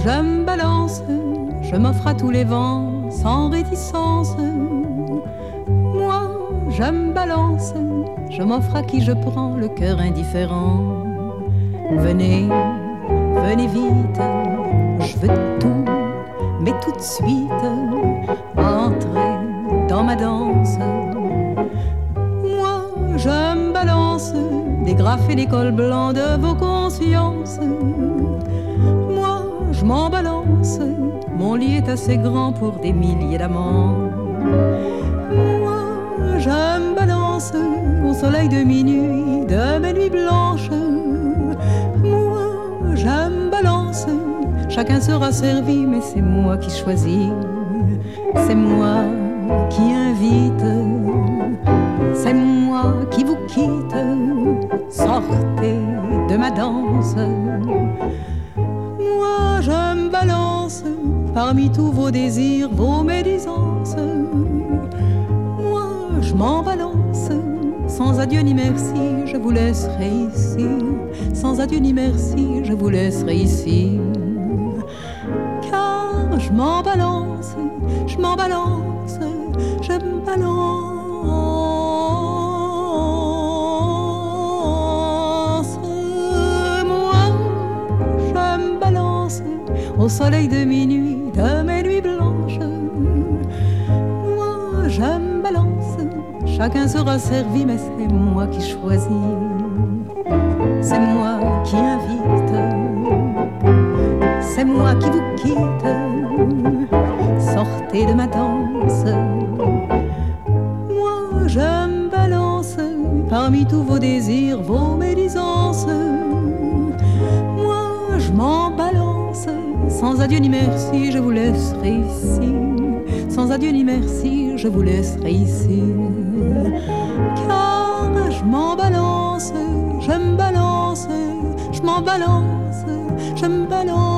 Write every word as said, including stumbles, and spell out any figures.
je me balance, je m'offre à tous les vents sans réticence. Moi, je me balance, je m'offre à qui je prends le cœur indifférent. Venez, venez vite, je veux tout, mais tout de suite, entrez dans ma danse. Moi, je me balance, dégraffer les cols blancs de vos consciences. Moi, je m'en balance, mon lit est assez grand pour des milliers d'amants. Moi, je me balance au soleil de minuit, de mes nuits blanches. Moi, je me balance, chacun sera servi, mais c'est moi qui choisis. C'est moi qui invite, c'est moi qui vous quitte. Sortez de ma danse. Moi, je me balance parmi tous vos désirs, vos médisances. Moi, je m'en balance. Sans adieu ni merci, je vous laisserai ici. Sans adieu ni merci, je vous laisserai ici. Car je m'en balance, je m'en balance, je me balance. Moi, je me balance au soleil de minuit, de mes nuits blanches. Moi, je me balance, chacun sera servi, mais c'est moi qui choisis. C'est moi qui invite, c'est moi qui vous quitte. Sortez de ma danse. Moi, je me balance parmi tous vos désirs, vos médisances. Moi, je m'en balance. Sans adieu ni merci, je vous laisserai ici. Sans adieu ni merci, je vous laisserai ici. Car je m'en balance, je me balance, je m'en balance, je me balance.